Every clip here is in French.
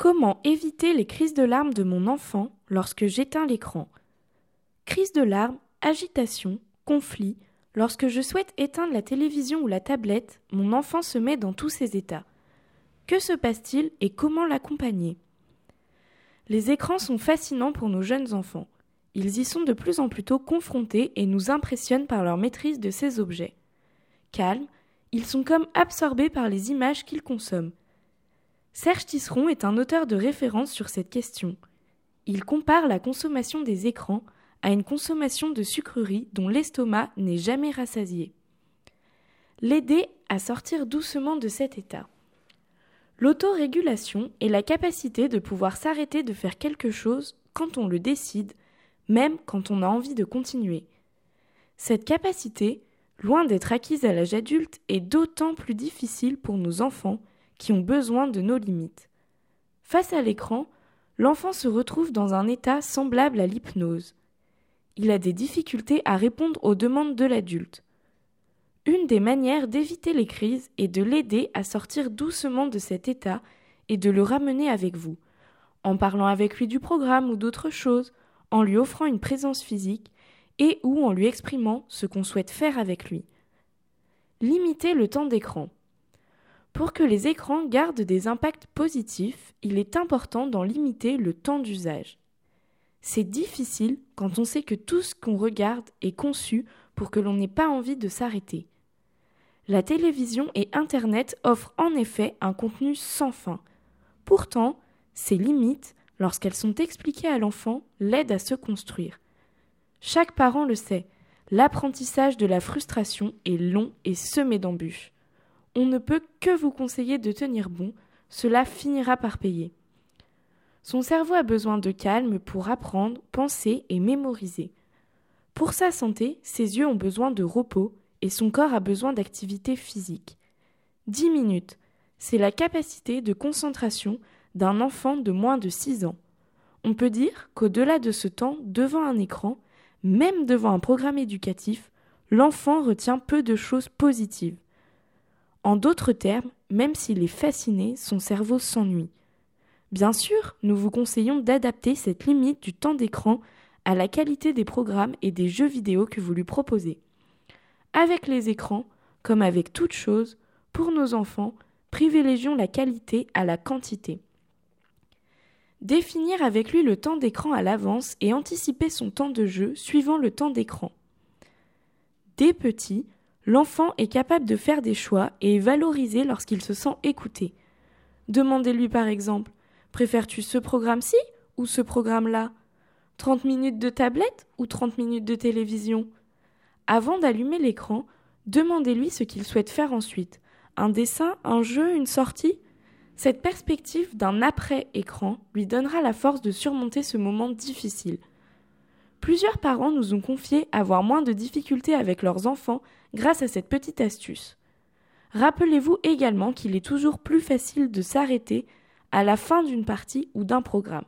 Comment éviter les crises de larmes de mon enfant lorsque j'éteins l'écran? Crise de larmes, agitation, conflit. Lorsque je souhaite éteindre la télévision ou la tablette, mon enfant se met dans tous ces états. Que se passe-t-il et comment l'accompagner? Les écrans sont fascinants pour nos jeunes enfants. Ils y sont de plus en plus tôt confrontés et nous impressionnent par leur maîtrise de ces objets. Calmes, ils sont comme absorbés par les images qu'ils consomment. Serge Tisseron est un auteur de référence sur cette question. Il compare la consommation des écrans à une consommation de sucreries dont l'estomac n'est jamais rassasié. L'aider à sortir doucement de cet état. L'autorégulation est la capacité de pouvoir s'arrêter de faire quelque chose quand on le décide, même quand on a envie de continuer. Cette capacité, loin d'être acquise à l'âge adulte, est d'autant plus difficile pour nos enfants qui ont besoin de nos limites. Face à l'écran, l'enfant se retrouve dans un état semblable à l'hypnose. Il a des difficultés à répondre aux demandes de l'adulte. Une des manières d'éviter les crises est de l'aider à sortir doucement de cet état et de le ramener avec vous, en parlant avec lui du programme ou d'autres choses, en lui offrant une présence physique et ou en lui exprimant ce qu'on souhaite faire avec lui. Limiter le temps d'écran. Pour que les écrans gardent des impacts positifs, il est important d'en limiter le temps d'usage. C'est difficile quand on sait que tout ce qu'on regarde est conçu pour que l'on n'ait pas envie de s'arrêter. La télévision et Internet offrent en effet un contenu sans fin. Pourtant, ces limites, lorsqu'elles sont expliquées à l'enfant, l'aident à se construire. Chaque parent le sait, l'apprentissage de la frustration est long et semé d'embûches. On ne peut que vous conseiller de tenir bon, cela finira par payer. Son cerveau a besoin de calme pour apprendre, penser et mémoriser. Pour sa santé, ses yeux ont besoin de repos et son corps a besoin d'activité physique. 10 minutes, c'est la capacité de concentration d'un enfant de moins de 6 ans. On peut dire qu'au-delà de ce temps, devant un écran, même devant un programme éducatif, l'enfant retient peu de choses positives. En d'autres termes, même s'il est fasciné, son cerveau s'ennuie. Bien sûr, nous vous conseillons d'adapter cette limite du temps d'écran à la qualité des programmes et des jeux vidéo que vous lui proposez. Avec les écrans, comme avec toute chose, pour nos enfants, privilégions la qualité à la quantité. Définir avec lui le temps d'écran à l'avance et anticiper son temps de jeu suivant le temps d'écran. Dès petit, l'enfant est capable de faire des choix et est valorisé lorsqu'il se sent écouté. Demandez-lui par exemple, préfères-tu ce programme-ci ou ce programme-là? 30 minutes de tablette ou 30 minutes de télévision? Avant d'allumer l'écran, demandez-lui ce qu'il souhaite faire ensuite. Un dessin, un jeu, une sortie? Cette perspective d'un après-écran lui donnera la force de surmonter ce moment difficile. Plusieurs parents nous ont confié avoir moins de difficultés avec leurs enfants grâce à cette petite astuce. Rappelez-vous également qu'il est toujours plus facile de s'arrêter à la fin d'une partie ou d'un programme.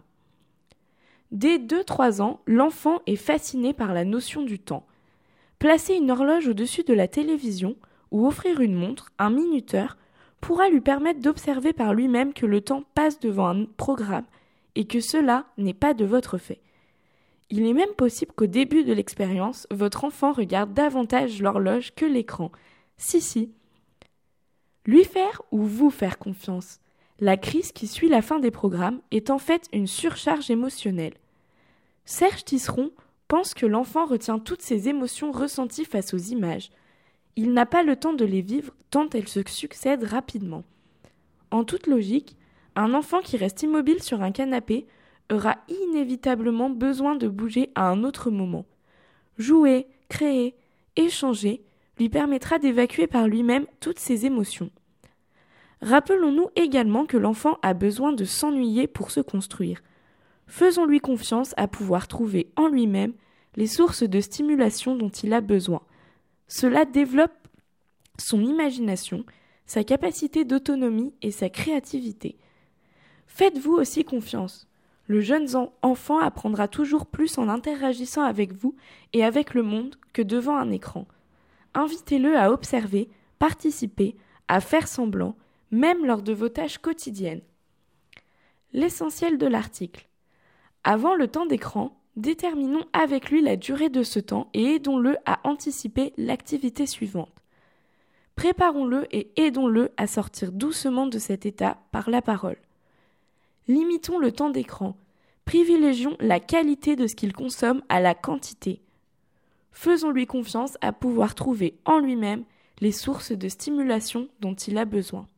Dès 2-3 ans, l'enfant est fasciné par la notion du temps. Placer une horloge au-dessus de la télévision ou offrir une montre, un minuteur, pourra lui permettre d'observer par lui-même que le temps passe devant un programme et que cela n'est pas de votre fait. Il est même possible qu'au début de l'expérience, votre enfant regarde davantage l'horloge que l'écran. Si. Lui faire ou vous faire confiance. La crise qui suit la fin des programmes est en fait une surcharge émotionnelle. Serge Tisseron pense que l'enfant retient toutes ses émotions ressenties face aux images. Il n'a pas le temps de les vivre tant elles se succèdent rapidement. En toute logique, un enfant qui reste immobile sur un canapé aura inévitablement besoin de bouger à un autre moment. Jouer, créer, échanger lui permettra d'évacuer par lui-même toutes ses émotions. Rappelons-nous également que l'enfant a besoin de s'ennuyer pour se construire. Faisons-lui confiance à pouvoir trouver en lui-même les sources de stimulation dont il a besoin. Cela développe son imagination, sa capacité d'autonomie et sa créativité. Faites-vous aussi confiance. Le jeune enfant apprendra toujours plus en interagissant avec vous et avec le monde que devant un écran. Invitez-le à observer, participer, à faire semblant, même lors de vos tâches quotidiennes. L'essentiel de l'article. Avant le temps d'écran, déterminons avec lui la durée de ce temps et aidons-le à anticiper l'activité suivante. Préparons-le et aidons-le à sortir doucement de cet état par la parole. Limitons le temps d'écran. Privilégions la qualité de ce qu'il consomme à la quantité. Faisons-lui confiance à pouvoir trouver en lui-même les sources de stimulation dont il a besoin.